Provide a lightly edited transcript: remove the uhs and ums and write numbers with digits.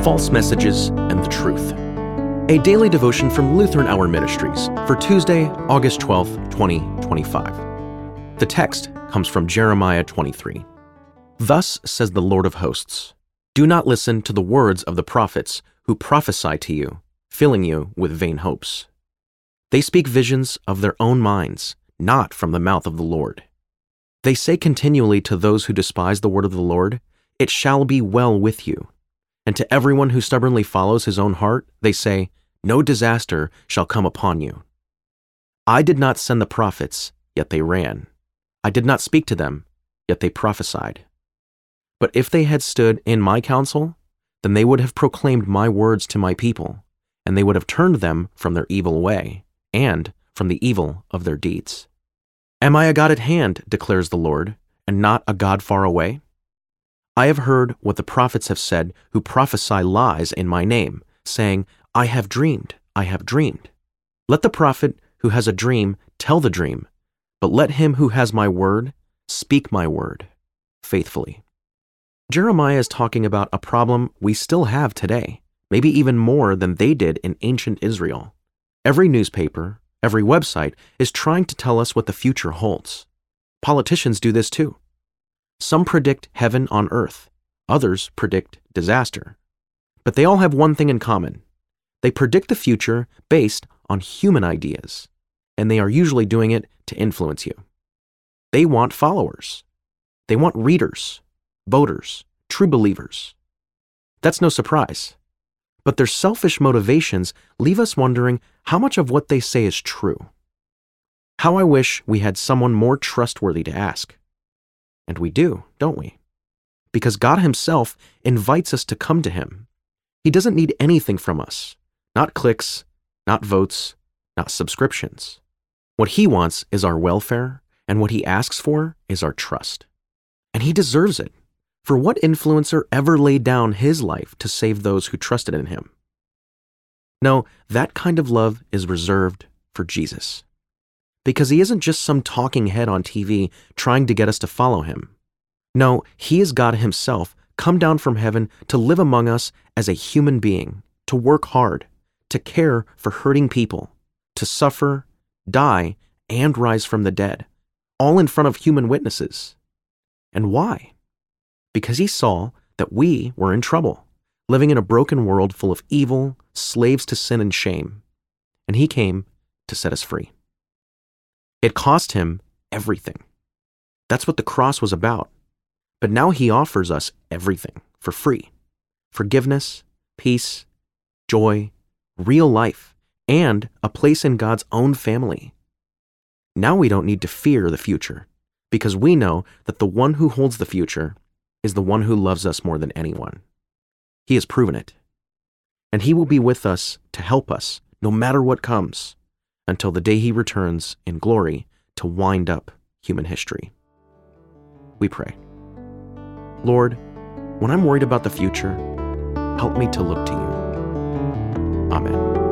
False Messages and the Truth. A daily devotion from Lutheran Hour Ministries for Tuesday, August 12th, 2025. The text comes from Jeremiah 23. Thus says the Lord of hosts, do not listen to the words of the prophets who prophesy to you, filling you with vain hopes. They speak visions of their own minds, not from the mouth of the Lord. They say continually to those who despise the word of the Lord, it shall be well with you. And to everyone who stubbornly follows his own heart, they say, no disaster shall come upon you. I did not send the prophets, yet they ran. I did not speak to them, yet they prophesied. But if they had stood in my counsel, then they would have proclaimed my words to my people, and they would have turned them from their evil way, and from the evil of their deeds. Am I a God at hand, declares the Lord, and not a God far away? I have heard what the prophets have said who prophesy lies in my name, saying, I have dreamed, I have dreamed. Let the prophet who has a dream tell the dream, but let him who has my word speak my word faithfully. Jeremiah is talking about a problem we still have today, maybe even more than they did in ancient Israel. Every newspaper, every website is trying to tell us what the future holds. Politicians do this too. Some predict heaven on earth, others predict disaster. But they all have one thing in common. They predict the future based on human ideas, and they are usually doing it to influence you. They want followers. They want readers, voters, true believers. That's no surprise. But their selfish motivations leave us wondering how much of what they say is true. How I wish we had someone more trustworthy to ask. And we do, don't we? Because God Himself invites us to come to Him. He doesn't need anything from us. Not clicks, not votes, not subscriptions. What He wants is our welfare, and what He asks for is our trust. And He deserves it. For what influencer ever laid down his life to save those who trusted in Him? No, that kind of love is reserved for Jesus. Because He isn't just some talking head on TV trying to get us to follow Him. No, He is God Himself, come down from heaven to live among us as a human being, to work hard, to care for hurting people, to suffer, die, and rise from the dead, all in front of human witnesses. And why? Because He saw that we were in trouble, living in a broken world full of evil, slaves to sin and shame. And He came to set us free. It cost Him everything. That's what the cross was about. But now He offers us everything for free. Forgiveness, peace, joy, real life, and a place in God's own family. Now we don't need to fear the future, because we know that the one who holds the future is the one who loves us more than anyone. He has proven it. And He will be with us to help us, no matter what comes, until the day He returns in glory to wind up human history. We pray. Lord, when I'm worried about the future, help me to look to You. Amen.